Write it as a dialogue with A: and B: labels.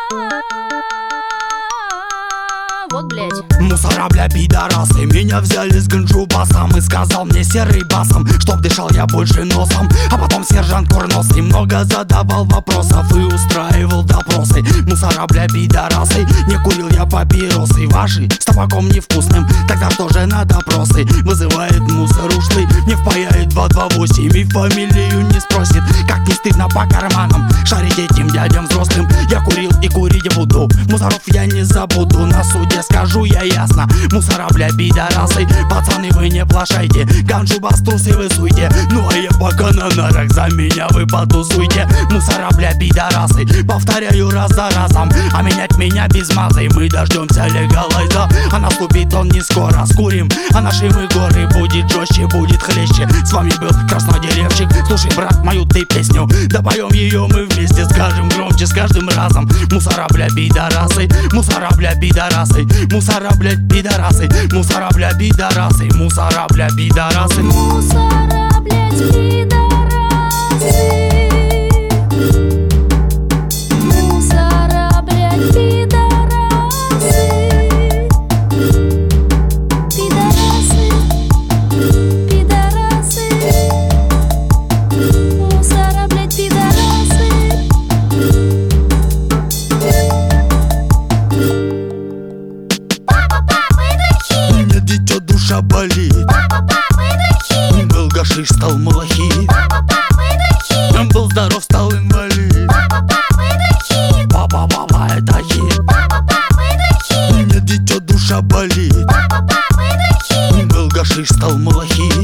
A: Вот, блять.
B: Мусора, бля, пидорасы, меня взяли с ганджубасом и сказал мне серый басом, чтоб дышал я больше носом. А потом сержант курносый много задавал вопросов и устраивал допросы. Мусора, бля, пидорасы, не курил я папиросы ваши с табаком невкусным, тогда что же на допросы? Вызывает мусор ушлый, не впаяет 228 и фамилию не спросит. Как не стыдно по карманам шарить этим дядям взрослым. Я курил и курить буду, мусоров я не забуду. На суде скажу я ясно, мусора, бля, пидорасы. Пацаны, вы не плашайте, ганджубас трусы вы суйте. Ну а я пока на нарах, за меня вы потусуйте. Мусора, бля, пидорасы, повторяю раз за разом. А менять меня без мазы мы дождемся легалайза. А наступит он не скоро, скурим, а наши мы горы. Будет жестче, будет хлеще. С вами был краснодеревчик. Слушай, брат, мою ты песню, да поем ее мы вместе, скажем громче с каждым разом. Мусора, бля, пидорасы, мусора, бля, пидорасы, мусора, блядь, пидорасы, мусора, бля, пидорасы, мусора, бля, пидорасы.
A: Мусора, блять, пидорасы. Мусора, блять, пидорасы. Пидорасы, пидорасы. Мусора, блять, пидорасы.
B: Мне дитё душа болит. Был гашиш, стал малахит. Был здоров, стал инвалид. Папа, это хит. Мне дитё душа болит. Был гашиш, стал малахит.